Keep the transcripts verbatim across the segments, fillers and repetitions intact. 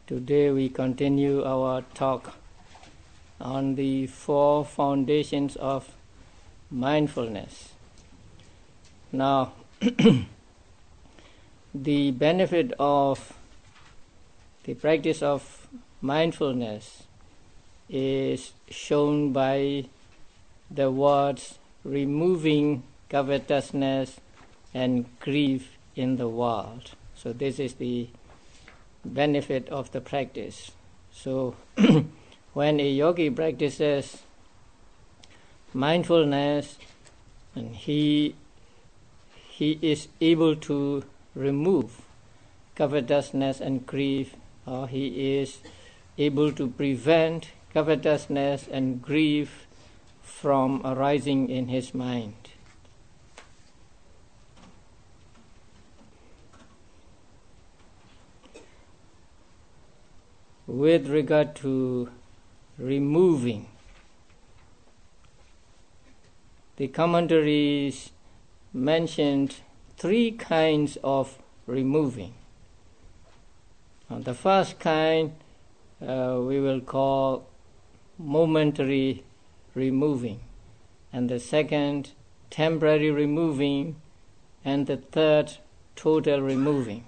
Today we continue our talk on the four foundations of mindfulness. Now, the benefit of the practice of mindfulness is shown by the words removing covetousness and grief in the world. So this is the benefit of the practice. So when a yogi practices mindfulness, and he he is able to remove covetousness and grief, or he is able to prevent covetousness and grief from arising in his mind. With regard to removing, the commentaries mentioned three kinds of removing. Now, the first kind uh, we will call momentary removing, and the second temporary removing, and the third total removing.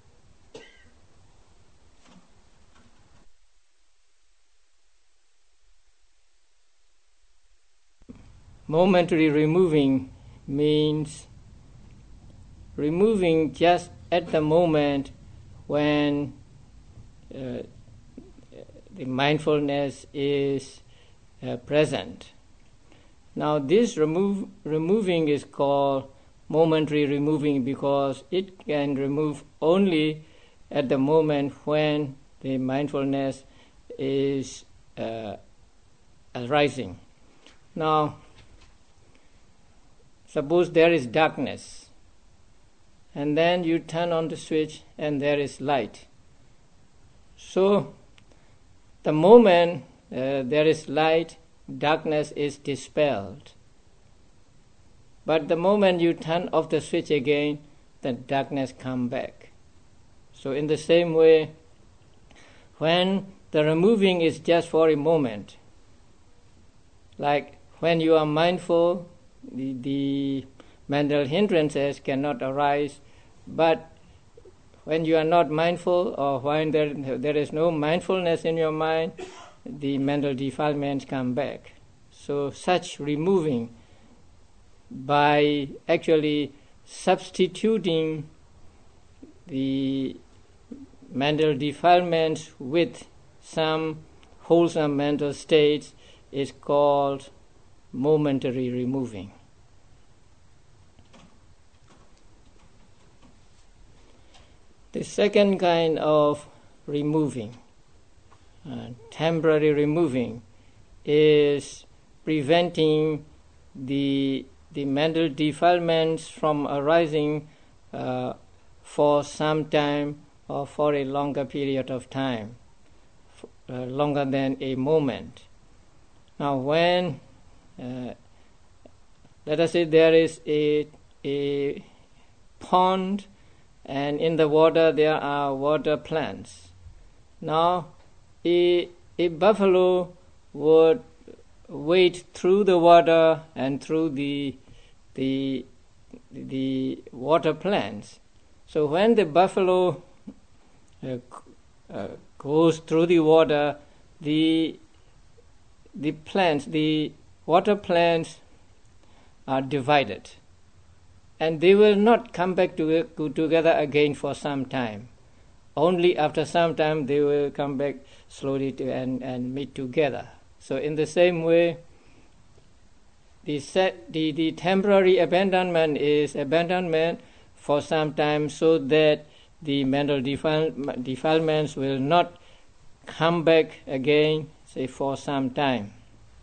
Momentary removing means removing just at the moment when uh, the mindfulness is uh, present. Now this remove, removing is called momentary removing because it can remove only at the moment when the mindfulness is uh, arising. Now, suppose there is darkness, and then you turn on the switch and there is light. So, the moment uh, there is light, darkness is dispelled. But the moment you turn off the switch again, the darkness comes back. So in the same way, when the removing is just for a moment, like when you are mindful, The, the mental hindrances cannot arise, but when you are not mindful, or when there, there is no mindfulness in your mind, the mental defilements come back. So such removing, by actually substituting the mental defilements with some wholesome mental states, is called momentary removing. The second kind of removing, uh, temporary removing, is preventing the the mental defilements from arising uh, for some time or for a longer period of time, uh, longer than a moment. Now when Uh, let us say there is a, a pond, and in the water there are water plants. Now a, a buffalo would wade through the water and through the, the, the water plants. So when the buffalo uh, uh, goes through the water, the, the plants, the water plants are divided, and they will not come back to, to together again for some time. Only after some time they will come back slowly to, and, and meet together. So in the same way, the, set, the, the temporary abandonment is abandonment for some time, so that the mental defile, defilements will not come back again, say, for some time.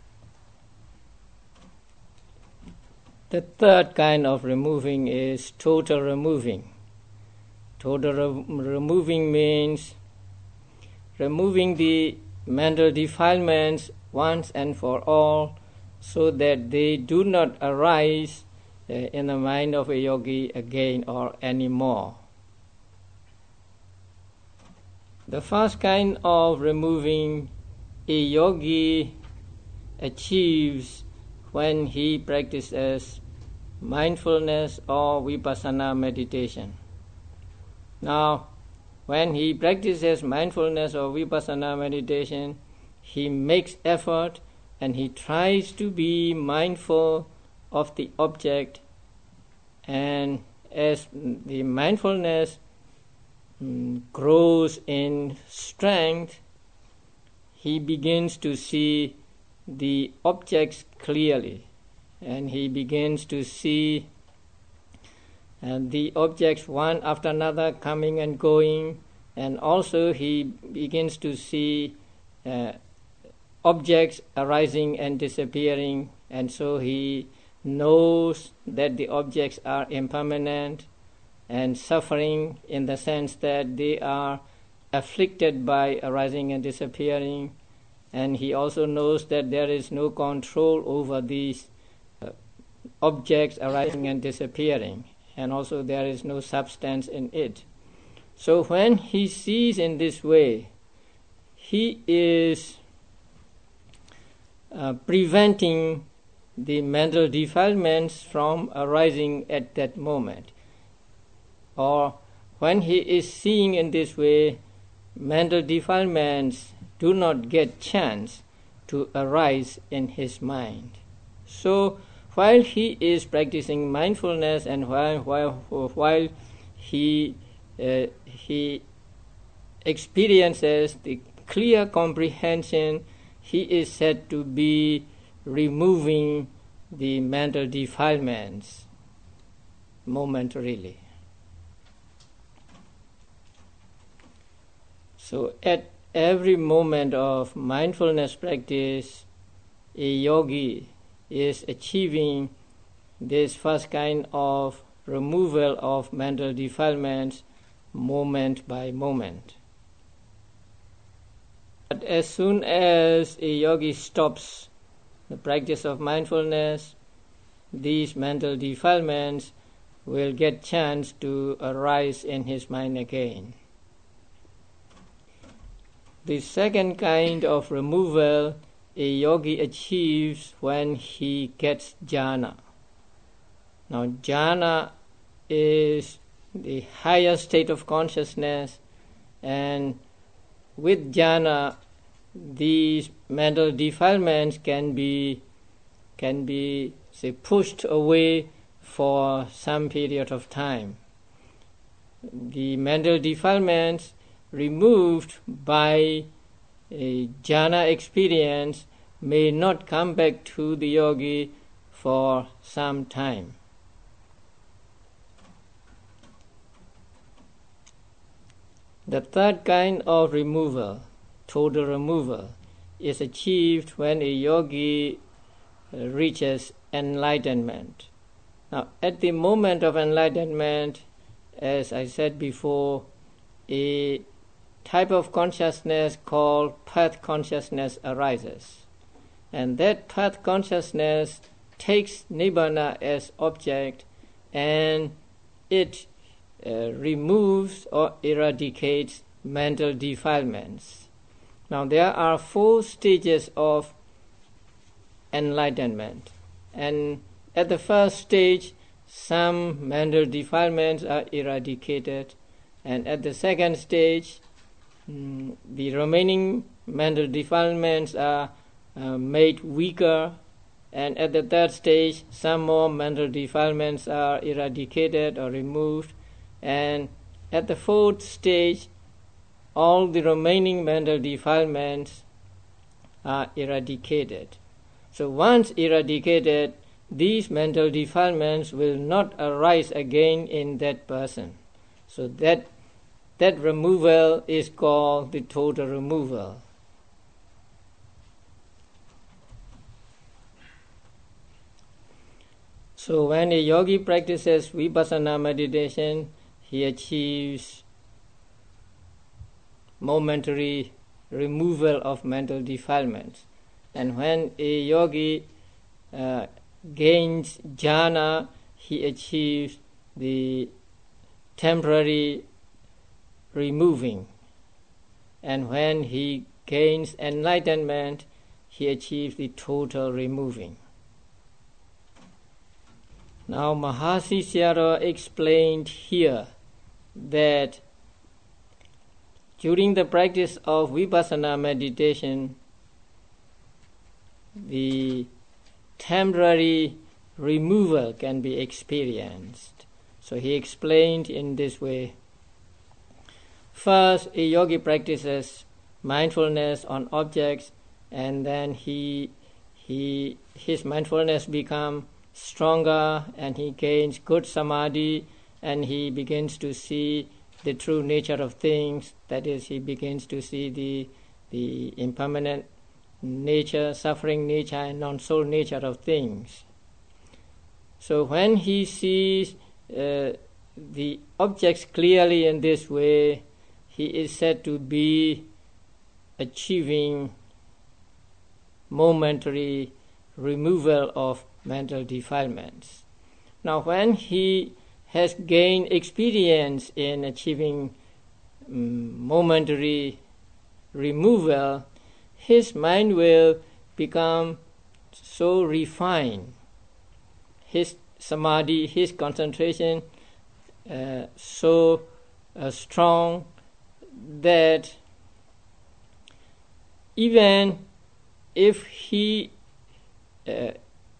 The third kind of removing is total removing. Total re- removing means removing the mental defilements once and for all, so that they do not arise uh, in the mind of a yogi again or anymore. The first kind of removing a yogi achieves when he practices mindfulness or vipassana meditation. Now, when he practices mindfulness or vipassana meditation, he makes effort and he tries to be mindful of the object, and as the mindfulness mm, grows in strength, he begins to see the objects clearly, and he begins to see and the objects one after another coming and going, and also he begins to see uh, objects arising and disappearing, and so he knows that the objects are impermanent and suffering in the sense that they are afflicted by arising and disappearing, and he also knows that there is no control over these uh, objects arising and disappearing, and also there is no substance in it. So when he sees in this way, he is uh, preventing the mental defilements from arising at that moment. Or when he is seeing in this way, mental defilements do not get chance to arise in his mind. So while he is practicing mindfulness and while while, while he uh, he experiences the clear comprehension, he is said to be removing the mental defilements momentarily. So at every moment of mindfulness practice, a yogi is achieving this first kind of removal of mental defilements moment by moment. But as soon as a yogi stops the practice of mindfulness, these mental defilements will get chance to arise in his mind again. The second kind of removal a yogi achieves when he gets jhana. Now, jhana is the higher state of consciousness, and with jhana, these mental defilements can be can be say pushed away for some period of time. The mental defilements removed by a jhana experience may not come back to the yogi for some time. The third kind of removal, total removal, is achieved when a yogi reaches enlightenment. Now, at the moment of enlightenment, as I said before, a type of consciousness called path consciousness arises. And that path consciousness takes nibbana as object, and it uh, removes or eradicates mental defilements. Now there are four stages of enlightenment, and at the first stage some mental defilements are eradicated, and at the second stage mm, the remaining mental defilements are uh, made weaker, and at the third stage some more mental defilements are eradicated or removed, and at the fourth stage all the remaining mental defilements are eradicated. So once eradicated, these mental defilements will not arise again in that person. So that that removal is called the total removal. So when a yogi practices vipassana meditation, he achieves momentary removal of mental defilements. And when a yogi uh, gains jhana, he achieves the temporary removing and when he gains enlightenment, he achieves the total removing. Now Mahasi Sayadaw explained here that during the practice of vipassana meditation, the temporary removal can be experienced. So he explained in this way. First, a yogi practices mindfulness on objects, and then he, he, his mindfulness becomes stronger, and he gains good samadhi, and he begins to see the true nature of things. That is, he begins to see the the impermanent nature, suffering nature, and non-soul nature of things. So when he sees uh, the objects clearly in this way, he is said to be achieving momentary removal of mental defilements. Now, when he has gained experience in achieving um, momentary removal, his mind will become so refined, his samadhi, his concentration uh, so uh, strong that even if he uh,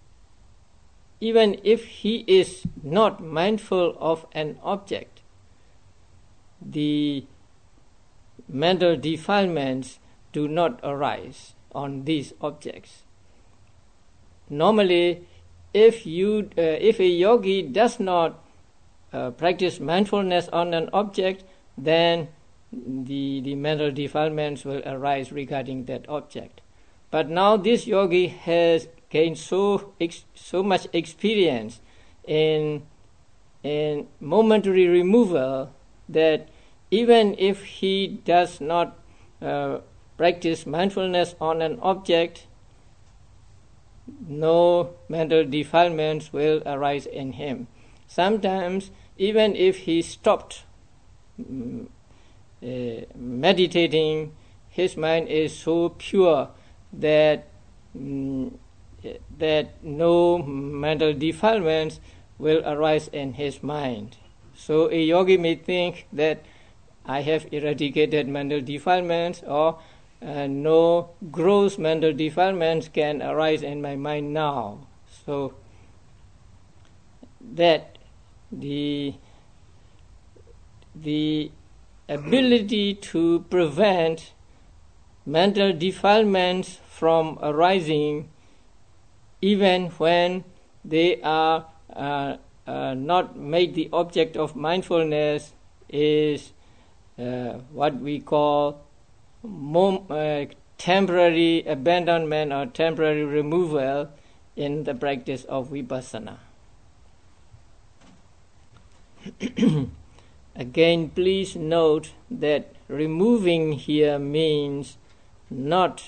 even if he is not mindful of an object, the mental defilements do not arise on these objects. Normally, if you uh, if a yogi does not uh, practice mindfulness on an object, then the the mental defilements will arise regarding that object. But now this yogi has gained so ex, so much experience in in momentary removal that even if he does not uh, practice mindfulness on an object, no mental defilements will arise in him. Sometimes, even if he stopped um, uh, meditating, his mind is so pure that um, that no mental defilements will arise in his mind. So a yogi may think that I have eradicated mental defilements, or uh, no gross mental defilements can arise in my mind now. So that the the ability to prevent mental defilements from arising even when they are uh, uh, not made the object of mindfulness is uh, what we call mom- uh, temporary abandonment or temporary removal in the practice of vipassana. Again, please note that removing here means not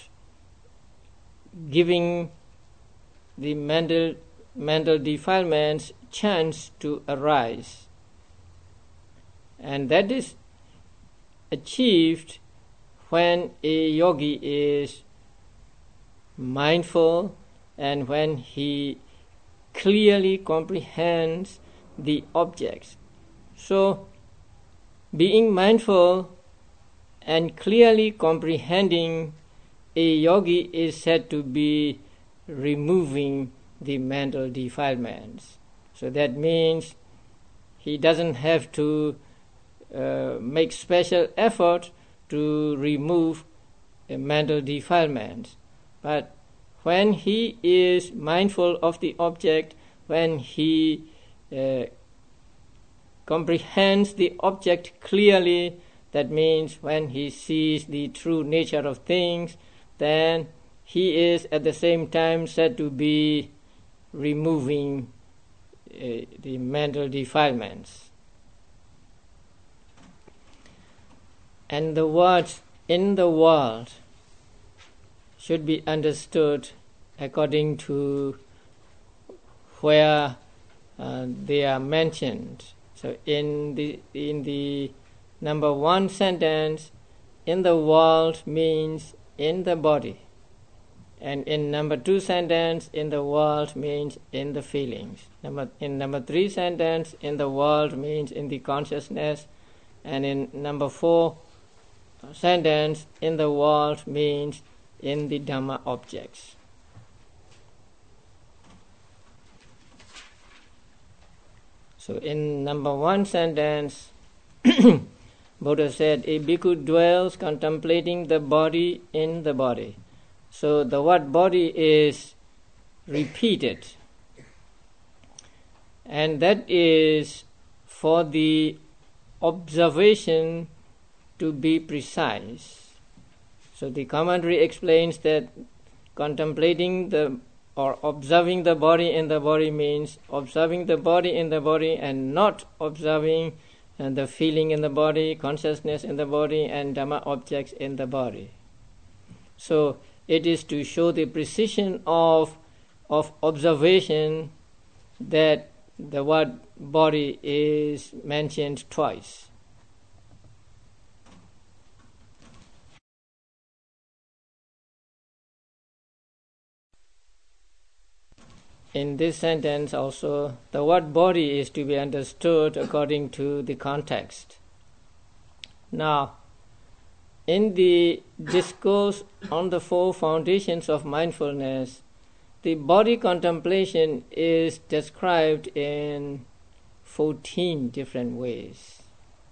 giving the mental mental defilements chance to arise, and that is achieved when a yogi is mindful and when he clearly comprehends the objects. So being mindful and clearly comprehending, a yogi is said to be removing the mental defilements. So that means he doesn't have to uh, make special effort to remove a mental defilements. But when he is mindful of the object, when he uh, comprehends the object clearly, that means when he sees the true nature of things, then he is at the same time said to be removing uh, the mental defilements. And the words in the world should be understood according to where uh, they are mentioned. So in the in the number one sentence, in the world means in the body. And in number two sentence, in the world means in the feelings. Number, in number three sentence, in the world means in the consciousness. And in number four sentence, in the world means in the Dhamma objects. So in number one sentence, Buddha said, a bhikkhu dwells contemplating the body in the body. So the word body is repeated, and that is for the observation to be precise. So the commentary explains that contemplating the or observing the body in the body means observing the body in the body and not observing and the feeling in the body, consciousness in the body, and Dhamma objects in the body. So it is to show the precision of, of observation that the word body is mentioned twice. In this sentence also, the word body is to be understood according to the context. Now, in the discourse on the four foundations of mindfulness, the body contemplation is described in fourteen different ways.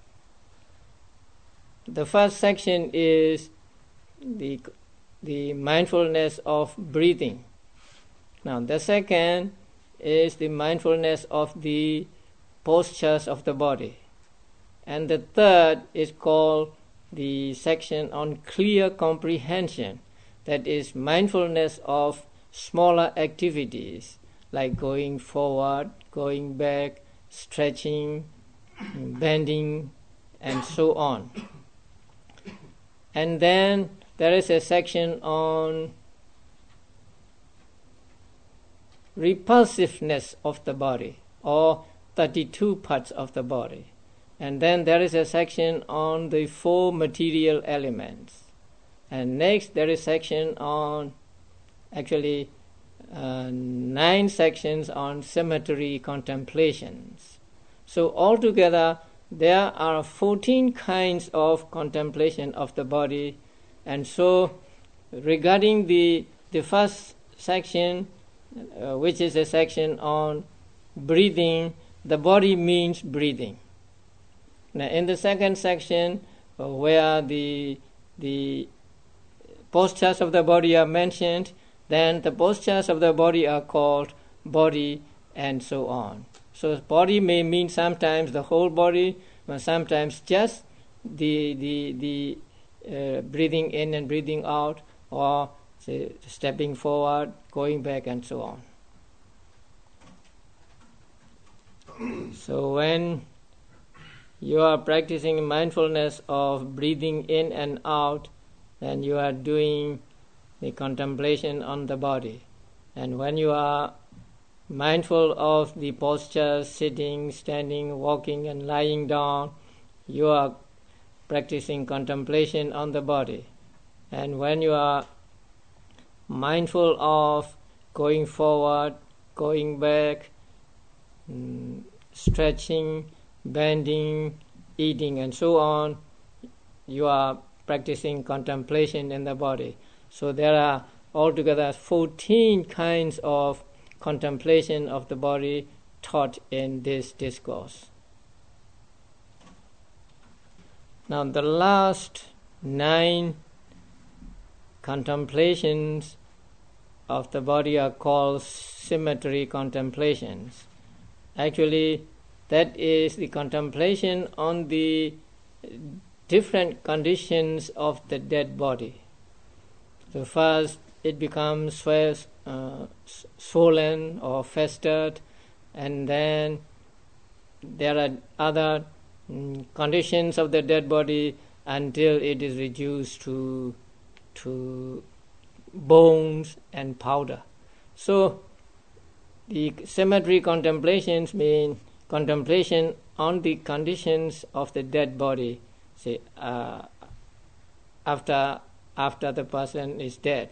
The first section is the, the mindfulness of breathing. Now, the second is the mindfulness of the postures of the body. And the third is called the section on clear comprehension, that is mindfulness of smaller activities like going forward, going back, stretching, bending, and so on. And then there is a section on repulsiveness of the body, or thirty-two parts of the body. And then there is a section on the four material elements. And next there is a section on, actually uh, nine sections on cemetery contemplations. So altogether there are fourteen kinds of contemplation of the body. And so regarding the, the first section, uh, which is a section on breathing, the body means breathing. Now, in the second section, uh, where the the postures of the body are mentioned, then the postures of the body are called body, and so on. So body may mean sometimes the whole body, but sometimes just the the the uh, breathing in and breathing out, or say, stepping forward, going back, and so on. So when you are practicing mindfulness of breathing in and out, then you are doing the contemplation on the body. And when you are mindful of the postures, sitting, standing, walking, and lying down, you are practicing contemplation on the body. And when you are mindful of going forward, going back, mm, stretching, bending, eating, and so on, you are practicing contemplation in the body. So there are altogether fourteen kinds of contemplation of the body taught in this discourse. Now the last nine contemplations of the body are called cemetery contemplations. Actually, that is the contemplation on the different conditions of the dead body. So first it becomes uh, swollen or festered, and then there are other mm, conditions of the dead body until it is reduced to to bones and powder. So the cemetery contemplations mean contemplation on the conditions of the dead body, say uh, after after the person is dead.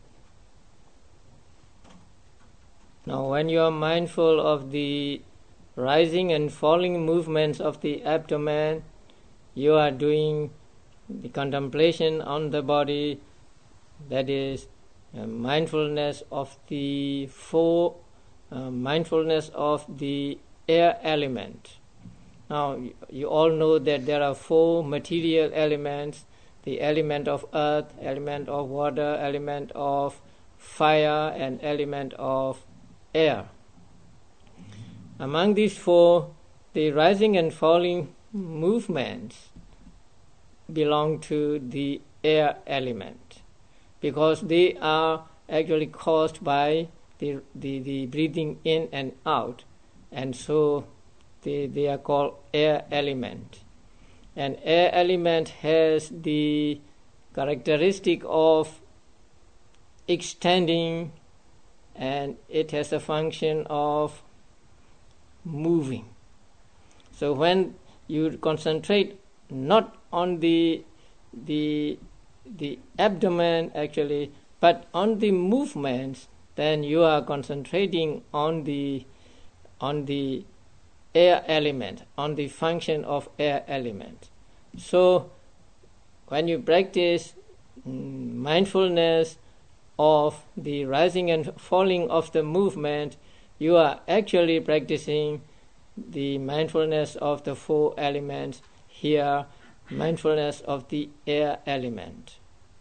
Now, when you are mindful of the rising and falling movements of the abdomen, you are doing the contemplation on the body, that is uh, mindfulness of the four, uh, mindfulness of the air element. Now, you, you all know that there are four material elements: the element of earth, element of water, element of fire, and element of air. Among these four, the rising and falling movements belong to the air element, because they are actually caused by the, the, the breathing in and out, and so they, they are called air element. And air element has the characteristic of extending, and it has a function of moving. So when you concentrate not on the the the abdomen actually, but on the movements, then you are concentrating on the on the air element, on the function of air element. So when you practice mm, mindfulness of the rising and falling of the movement, you are actually practicing the mindfulness of the four elements, here mindfulness of the air element.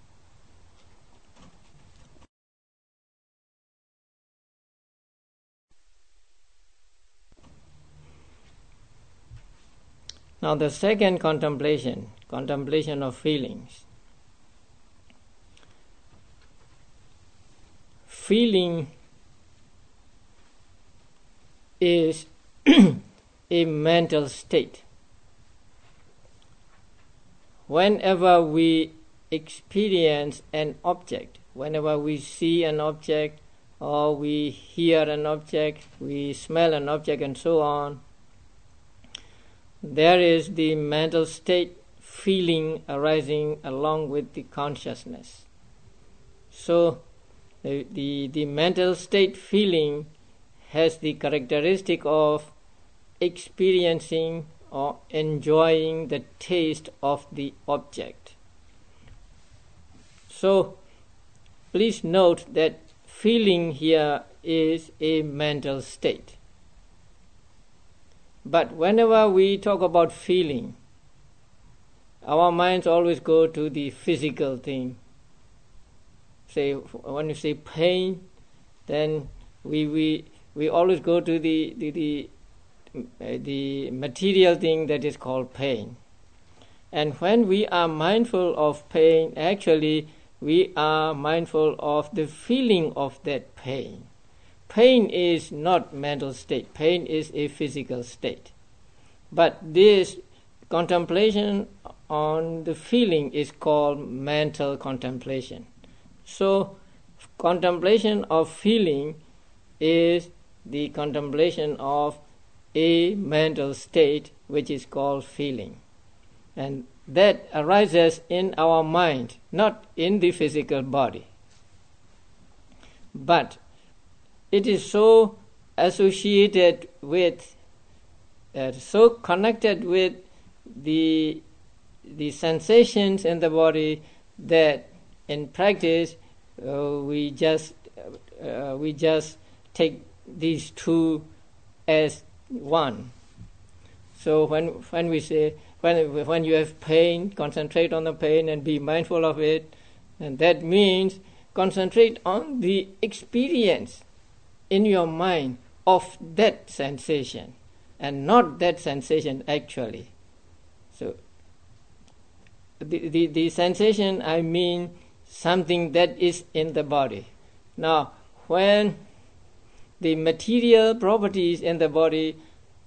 Now the second contemplation, contemplation of feelings. Feeling is a mental state. Whenever we experience an object, whenever we see an object, or we hear an object, we smell an object, and so on, there is the mental state feeling arising along with the consciousness. So the, the, the mental state feeling has the characteristic of experiencing or enjoying the taste of the object. So please note that feeling here is a mental state. But whenever we talk about feeling, our minds always go to the physical thing. Say, when you say pain, then we we we always go to the the, the the material thing that is called pain. And when we are mindful of pain, actually we are mindful of the feeling of that pain. Pain is not mental state. Pain is a physical state. But this contemplation on the feeling is called mental contemplation. So contemplation of feeling is the contemplation of a mental state which is called feeling. And that arises in our mind, not in the physical body. But it is so associated with, uh, so connected with the the sensations in the body that in practice uh, we just uh, we just take these two as one. So when when we say when when you have pain, concentrate on the pain and be mindful of it, and that means concentrate on the experience in your mind of that sensation and not that sensation actually. So the, the, the sensation, I mean something that is in the body. Now when the material properties in the body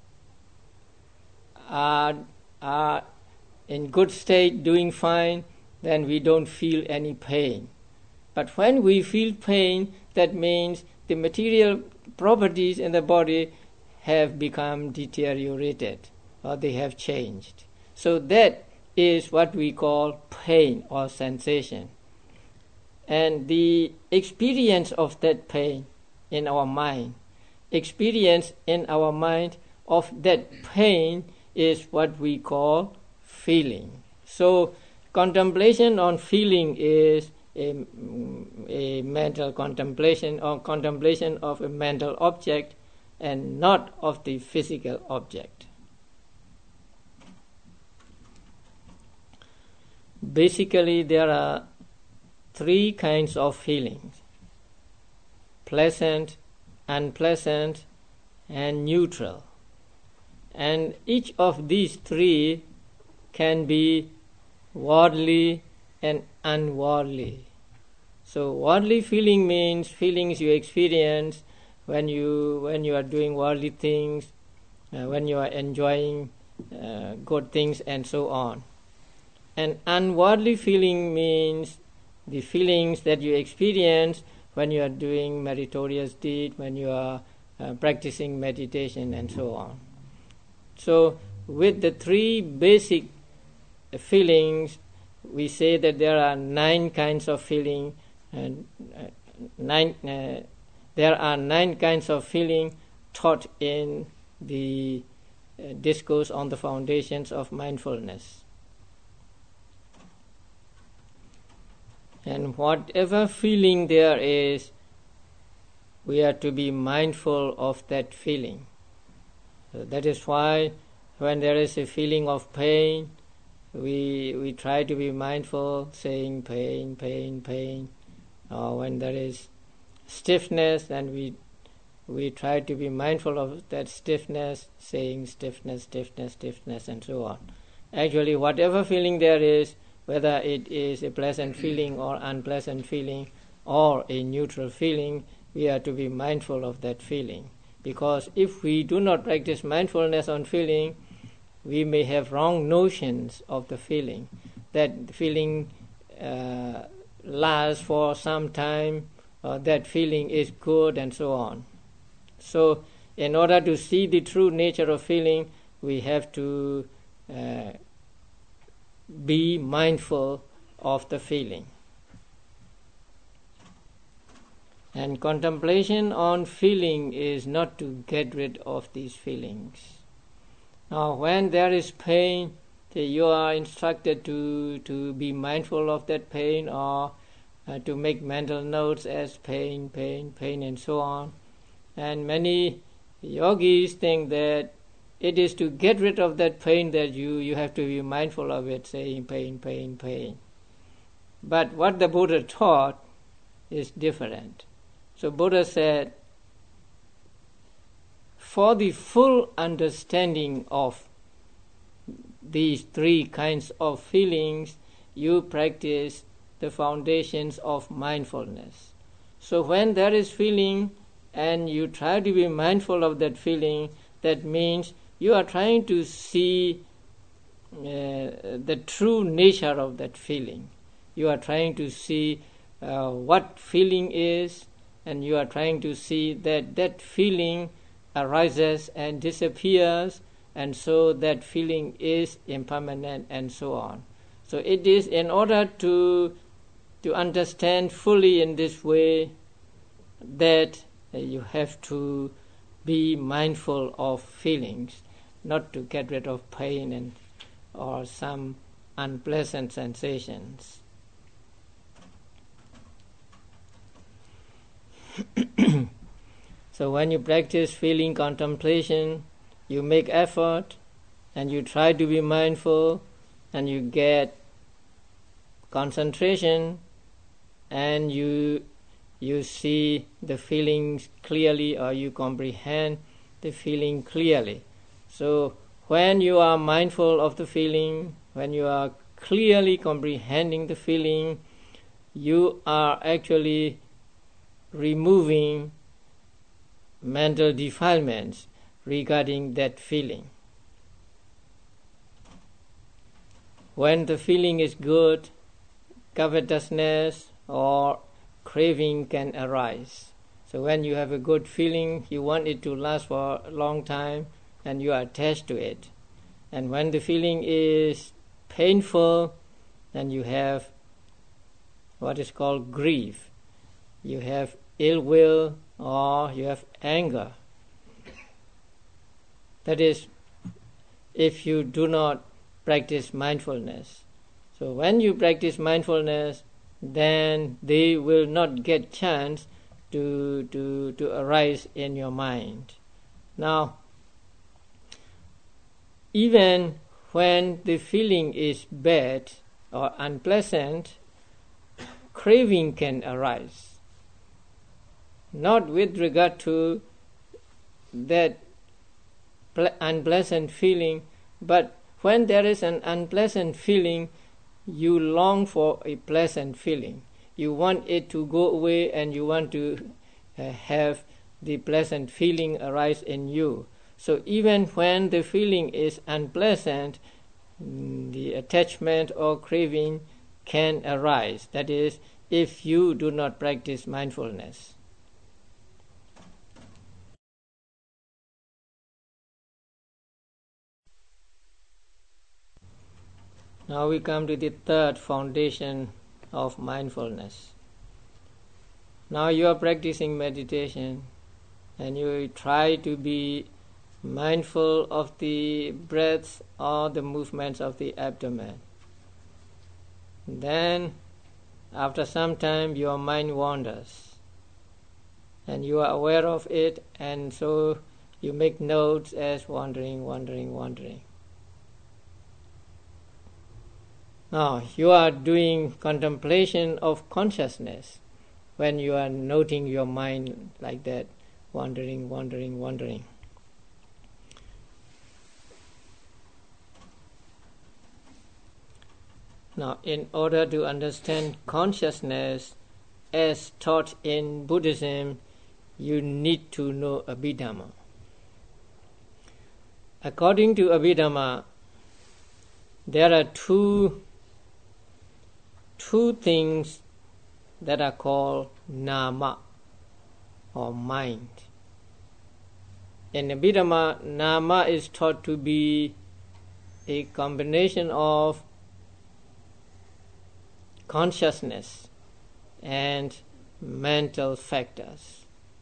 are, are in good state, doing fine, then we don't feel any pain. But when we feel pain, that means the material properties in the body have become deteriorated or they have changed. So that is what we call pain or sensation. And the experience of that pain in our mind, experience in our mind of that pain is what we call feeling. So contemplation on feeling is a, a mental contemplation or contemplation of a mental object and not of the physical object. Basically, there are three kinds of feelings: pleasant, unpleasant, and neutral. And each of these three can be worldly and unworldly. So worldly feeling means feelings you experience when you when you are doing worldly things, uh, when you are enjoying uh, good things and so on. And unworldly feeling means the feelings that you experience when you are doing meritorious deed, when you are uh, practicing meditation and so on. So with the three basic feelings, we say that there are nine kinds of feeling, and uh, nine uh, there are nine kinds of feeling taught in the uh, discourse on the foundations of mindfulness. And whatever feeling there is, we are to be mindful of that feeling. So that is why when there is a feeling of pain, we we try to be mindful, saying pain, pain, pain. Or when there is stiffness, then we we try to be mindful of that stiffness, saying stiffness, stiffness, stiffness, and so on. Actually, whatever feeling there is, whether it is a pleasant feeling or unpleasant feeling or a neutral feeling, we are to be mindful of that feeling. Because if we do not practice mindfulness on feeling, we may have wrong notions of the feeling, that the feeling uh, lasts for some time, or that feeling is good, and so on. So in order to see the true nature of feeling, we have to uh, be mindful of the feeling. And contemplation on feeling is not to get rid of these feelings. Now, when there is pain, you are instructed to, to be mindful of that pain, or uh, to make mental notes as pain, pain, pain, and so on. And many yogis think that it is to get rid of that pain that you, you have to be mindful of it, saying pain, pain, pain. But what the Buddha taught is different. So Buddha said, for the full understanding of these three kinds of feelings, you practice the foundations of mindfulness. So when there is feeling and you try to be mindful of that feeling, that means you are trying to see uh, the true nature of that feeling. You are trying to see uh, what feeling is, and you are trying to see that that feeling arises and disappears, and so that feeling is impermanent, and so on. So it is in order to to understand fully in this way that uh, you have to be mindful of feelings, not to get rid of pain and or some unpleasant sensations. So when you practice feeling contemplation, you make effort and you try to be mindful, and you get concentration, and you you see the feelings clearly, or you comprehend the feeling clearly. So when you are mindful of the feeling, when you are clearly comprehending the feeling, you are actually removing mental defilements regarding that feeling. When the feeling is good, covetousness or craving can arise. So when you have a good feeling, you want it to last for a long time, and you are attached to it. And when the feeling is painful, then you have what is called grief. You have ill will or you have anger. That is, if you do not practice mindfulness. So when you practice mindfulness, then they will not get chance to, to, to arise in your mind. Now, even when the feeling is bad or unpleasant, craving can arise. Not with regard to that ple- unpleasant feeling, but when there is an unpleasant feeling, you long for a pleasant feeling. You want it to go away and you want to uh, have the pleasant feeling arise in you. So even when the feeling is unpleasant, the attachment or craving can arise. That is, if you do not practice mindfulness. Now we come to the third foundation of mindfulness. Now you are practicing meditation and you try to be mindful of the breath or the movements of the abdomen. Then, after some time, your mind wanders and you are aware of it, and so you make notes as wandering, wandering, wandering. Now, you are doing contemplation of consciousness when you are noting your mind like that, wandering, wandering, wandering. Now, in order to understand consciousness as taught in Buddhism, you need to know Abhidhamma. According to Abhidhamma, there are two two things that are called nama or mind. In Abhidhamma, nama is taught to be a combination of consciousness and mental factors.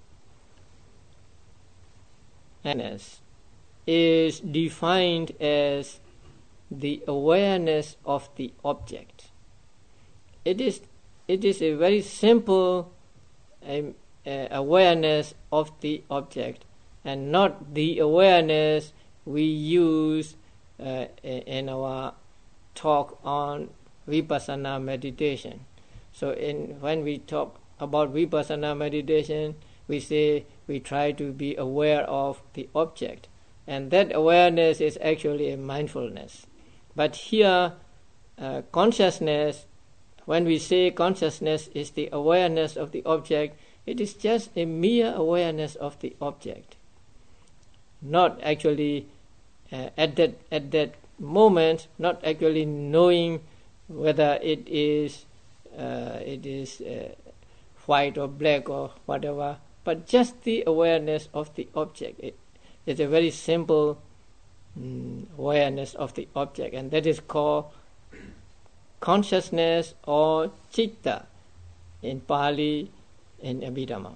And is defined as the awareness of the object. It is it is a very simple um, uh, awareness of the object, and not the awareness we use uh, in our talk on vipassana meditation. So in when we talk about vipassana meditation, we say we try to be aware of the object, and that awareness is actually a mindfulness. But here, uh, consciousness, when we say consciousness is the awareness of the object, it is just a mere awareness of the object, not actually uh, at that at that moment, not actually knowing whether it is uh, it is uh, white or black or whatever, but just the awareness of the object. It, it's a very simple mm, awareness of the object, and that is called consciousness or citta in Pali, in Abhidhamma.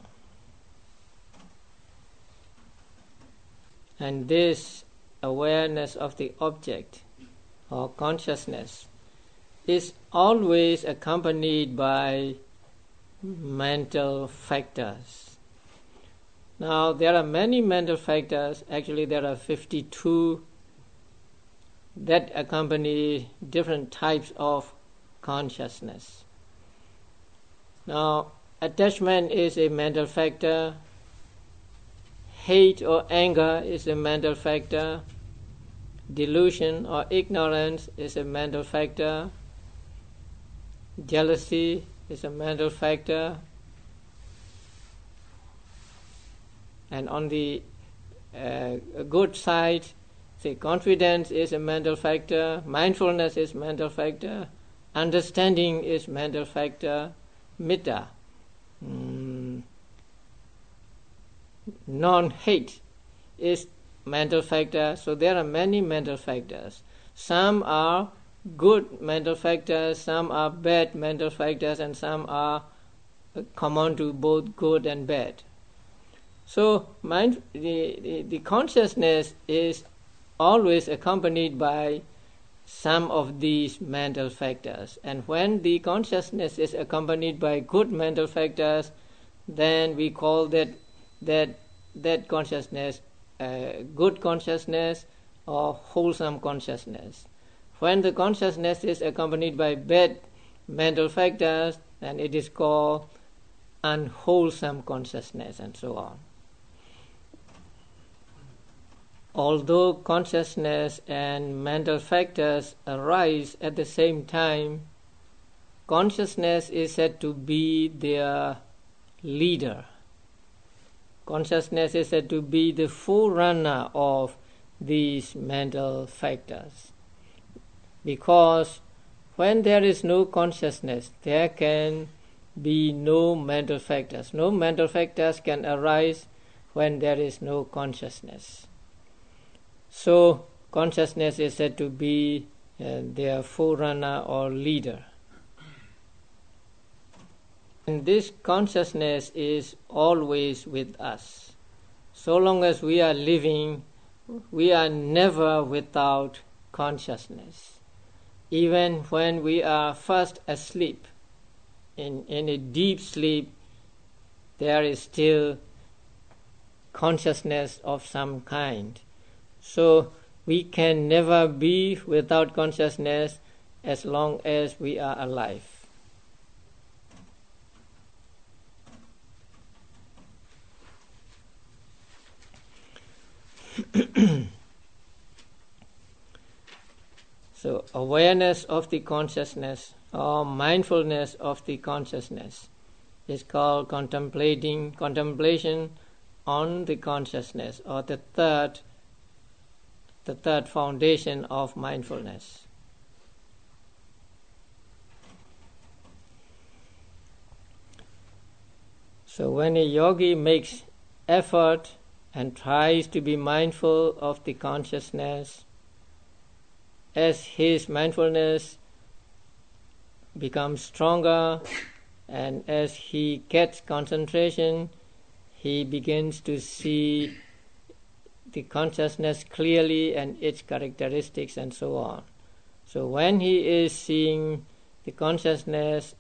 And this awareness of the object or consciousness is always accompanied by mental factors. Now, there are many mental factors. Actually, there are fifty-two that accompany different types of consciousness. Now, attachment is a mental factor. Hate or anger is a mental factor. Delusion or ignorance is a mental factor. Jealousy is a mental factor. And on the uh, good side, say confidence is a mental factor, mindfulness is mental factor, understanding is mental factor, metta, mm, non-hate is mental factor. So there are many mental factors. Some are good mental factors, some are bad mental factors, and some are common to both good and bad. So mind, the, the, the consciousness is always accompanied by some of these mental factors. And when the consciousness is accompanied by good mental factors, then we call that that that consciousness uh, good consciousness or wholesome consciousness. When the consciousness is accompanied by bad mental factors, then it is called unwholesome consciousness, and so on. Although consciousness and mental factors arise at the same time, consciousness is said to be their leader. Consciousness is said to be the forerunner of these mental factors. Because when there is no consciousness, there can be no mental factors. No mental factors can arise when there is no consciousness. So consciousness is said to be uh, their forerunner or leader. And this consciousness is always with us. So long as we are living, we are never without consciousness. Even when we are first asleep, in, in a deep sleep, there is still consciousness of some kind. So we can never be without consciousness as long as we are alive. So awareness of the consciousness or mindfulness of the consciousness is called contemplating contemplation on the consciousness, or the third the third foundation of mindfulness. So when a yogi makes effort and tries to be mindful of the consciousness, as his mindfulness becomes stronger and as he gets concentration, he begins to see the consciousness clearly and its characteristics and so on. So when he is seeing the consciousness,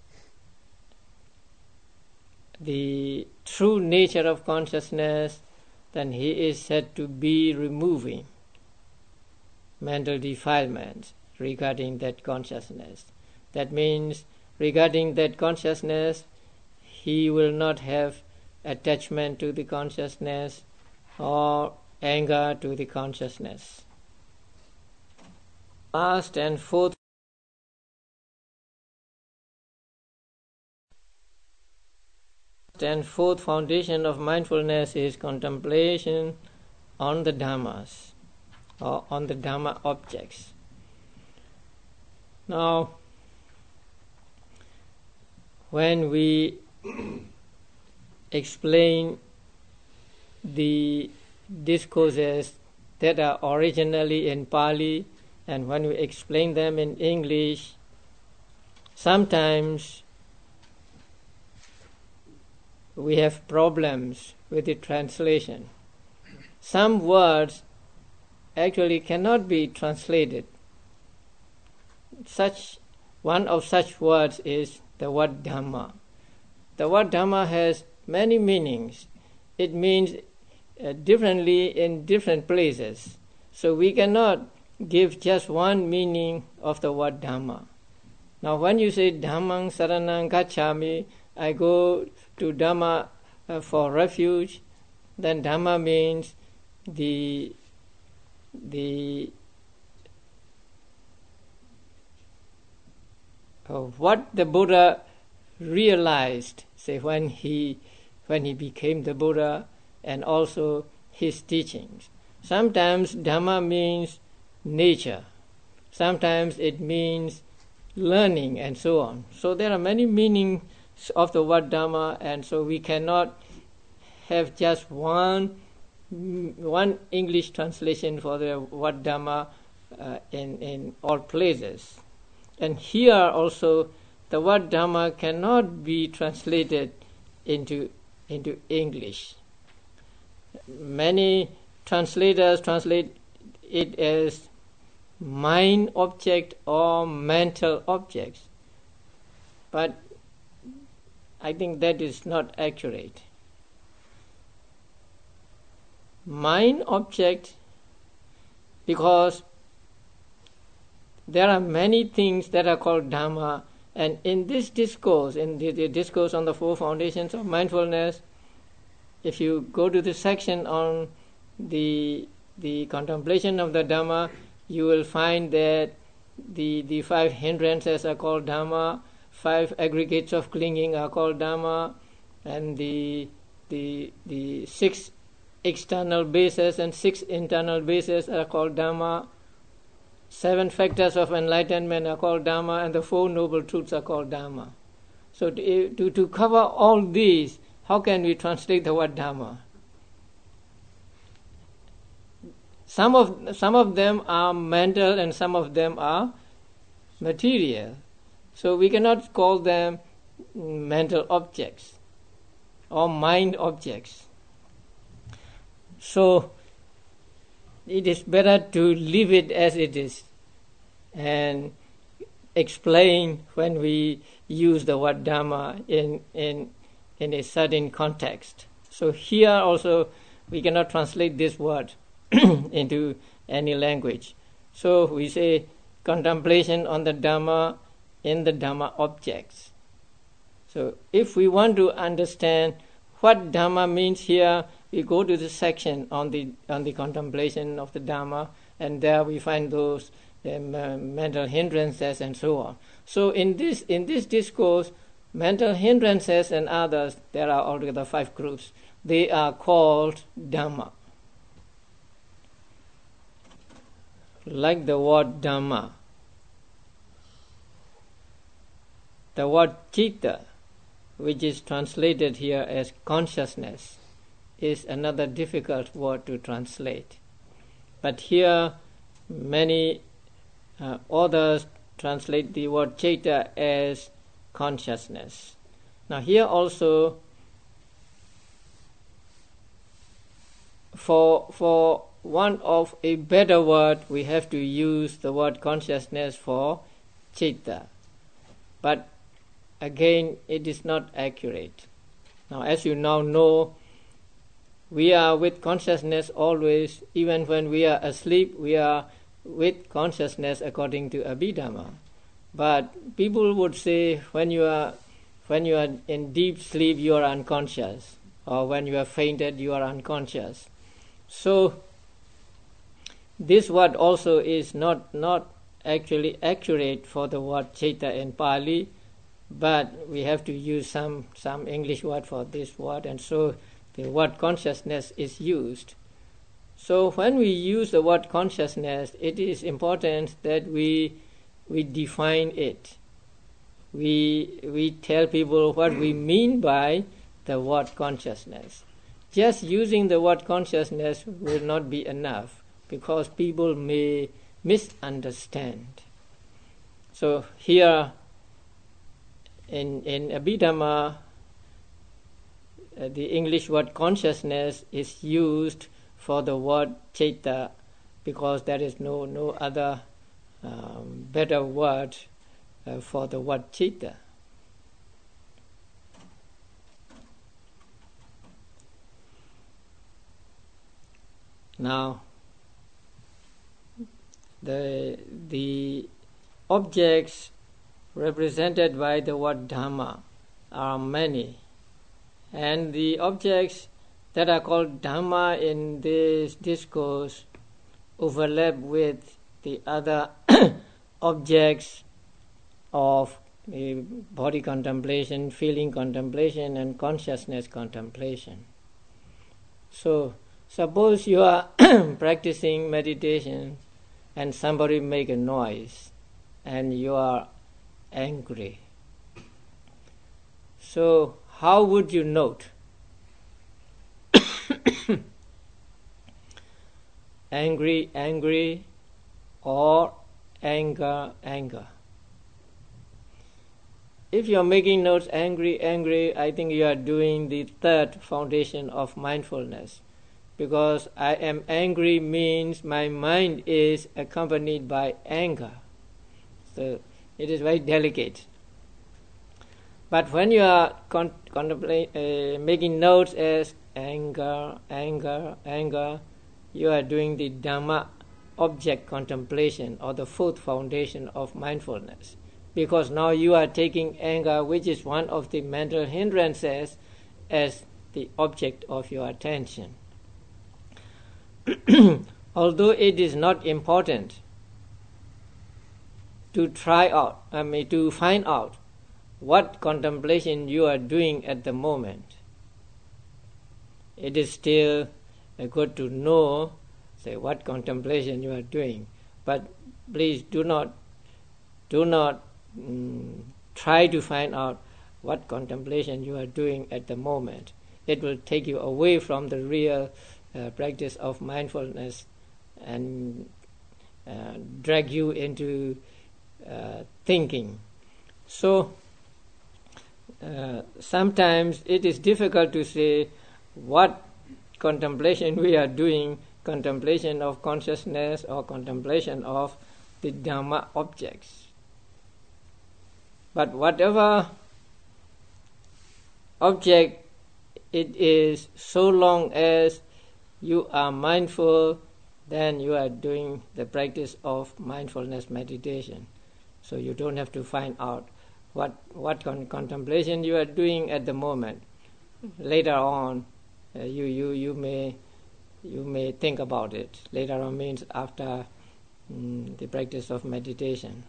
the true nature of consciousness, then he is said to be removing mental defilements regarding that consciousness. That means regarding that consciousness, he will not have attachment to the consciousness or anger to the consciousness. Last and fourth and fourth foundation of mindfulness is contemplation on the Dhammas, or on the Dhamma objects. Now, when we explain the discourses that are originally in Pali, and when we explain them in English, sometimes we have problems with the translation. Some words actually cannot be translated. Such one of such words is the word Dhamma. The word Dhamma has many meanings. It means uh, differently in different places. So we cannot give just one meaning of the word Dhamma. Now when you say Dhammang Saranang Gacchami, I go to Dhamma uh, for refuge, then Dhamma means the the uh, what the Buddha realized, say when he when he became the Buddha, and also his teachings. Sometimes Dhamma means nature, sometimes it means learning, and so on. So there are many meanings of the word Dhamma, and so we cannot have just one one English translation for the word Dhamma uh, in, in all places. And here also the word Dhamma cannot be translated into, into English. Many translators translate it as mind object or mental objects. But I think that is not accurate. Mind object, because there are many things that are called Dhamma, and in this discourse, in the, the discourse on the four foundations of mindfulness, if you go to the section on the the contemplation of the Dhamma, you will find that the the five hindrances are called Dhamma, five aggregates of clinging are called Dhamma, and the the the six external bases and six internal bases are called Dhamma. Seven factors of enlightenment are called Dhamma, and the Four Noble Truths are called Dhamma. So to, to, to cover all these, how can we translate the word Dhamma? Some of, some of them are mental and some of them are material. So we cannot call them mental objects or mind objects. So it is better to leave it as it is and explain when we use the word Dhamma in, in, in a certain context. So here also we cannot translate this word into any language. So we say contemplation on the Dhamma in the Dhamma objects. So if we want to understand what Dhamma means here, we go to the section on the on the contemplation of the Dhamma, and there we find those um, uh, mental hindrances and so on. So in this in this discourse, mental hindrances and others, there are altogether five groups. They are called Dhamma. Like the word Dhamma, the word Citta, which is translated here as consciousness, is another difficult word to translate. But here many uh, authors translate the word Citta as consciousness. Now here also, for for want of a better word, we have to use the word consciousness for Citta. But again, it is not accurate. Now, as you now know, we are with consciousness always. Even when we are asleep, we are with consciousness according to Abhidhamma. But people would say when you are when you are in deep sleep, you are unconscious, or when you are fainted, you are unconscious. So this word also is not not actually accurate for the word Citta in Pali, but we have to use some some English word for this word, and so the word consciousness is used. So when we use the word consciousness, it is important that we we define it. We we tell people what we mean by the word consciousness. Just using the word consciousness will not be enough, because people may misunderstand. So here in in Abhidhamma, uh, the English word consciousness is used for the word Citta, because there is no no other um, better word uh, for the word Citta. Now, the the objects represented by the word Dhamma are many, and the objects that are called Dhamma in this discourse overlap with the other objects of the body contemplation, feeling contemplation, and consciousness contemplation. So suppose you are practicing meditation and somebody make a noise and you are angry. So how would you note? Angry, angry, or anger, anger. if you're making notes angry, angry, I think you are doing the third foundation of mindfulness. Because I am angry means my mind is accompanied by anger. So it is very delicate. But when you are con- contemplate, uh, making notes as anger, anger, anger, you are doing the Dhamma object contemplation, or the fourth foundation of mindfulness. Because now you are taking anger, which is one of the mental hindrances, as the object of your attention. Although it is not important to try out, I mean to find out what contemplation you are doing at the moment, it is still good to know, say, what contemplation you are doing. But please do not, do not mm, try to find out what contemplation you are doing at the moment. It will take you away from the real uh, practice of mindfulness and uh, drag you into uh, thinking. So uh, sometimes it is difficult to say what contemplation we are doing, contemplation of consciousness or contemplation of the Dhamma objects. But whatever object it is, so long as you are mindful, then you are doing the practice of mindfulness meditation. So you don't have to find out what what con- contemplation you are doing at the moment. Later on, uh, you you you may you may think about it. Later on means after mm, the practice of meditation.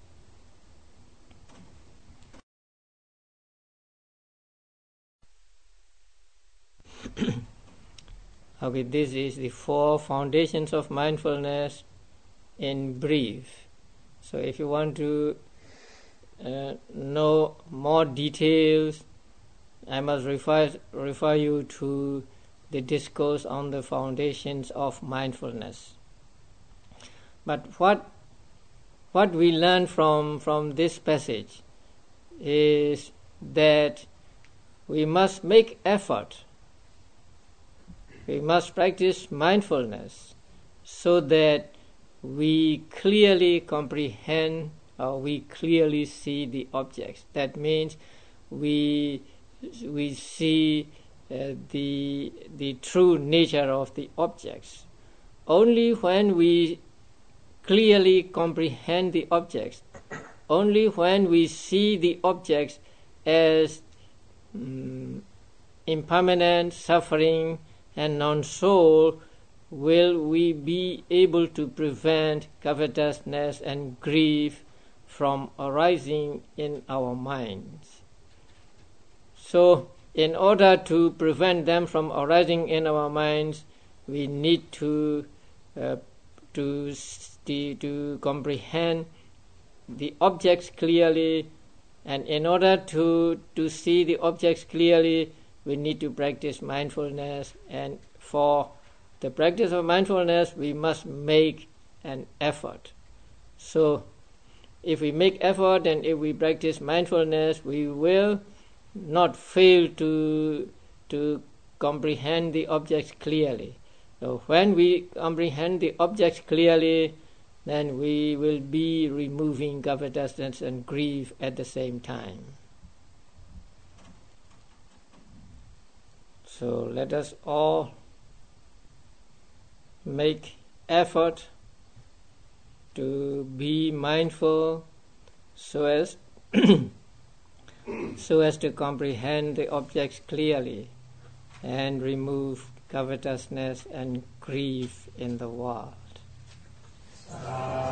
Okay, this is the four foundations of mindfulness in brief. So if you want to uh, know more details, I must refer refer you to the discourse on the foundations of mindfulness. But what what we learn from, from this passage is that we must make effort. We must practice mindfulness so that we clearly comprehend or we clearly see the objects. That means we we see uh, the the true nature of the objects. Only when we clearly comprehend the objects, only when we see the objects as um, impermanent, suffering, and non-soul, will we be able to prevent covetousness and grief from arising in our minds. So, in order to prevent them from arising in our minds, we need to uh, to to comprehend the objects clearly, and in order to to see the objects clearly, we need to practice mindfulness, and for the practice of mindfulness, we must make an effort. So, if we make effort and if we practice mindfulness, we will not fail to to comprehend the objects clearly. So, when we comprehend the objects clearly, then we will be removing covetousness and grief at the same time. So let us all make effort to be mindful so as so as to comprehend the objects clearly and remove covetousness and grief in the world.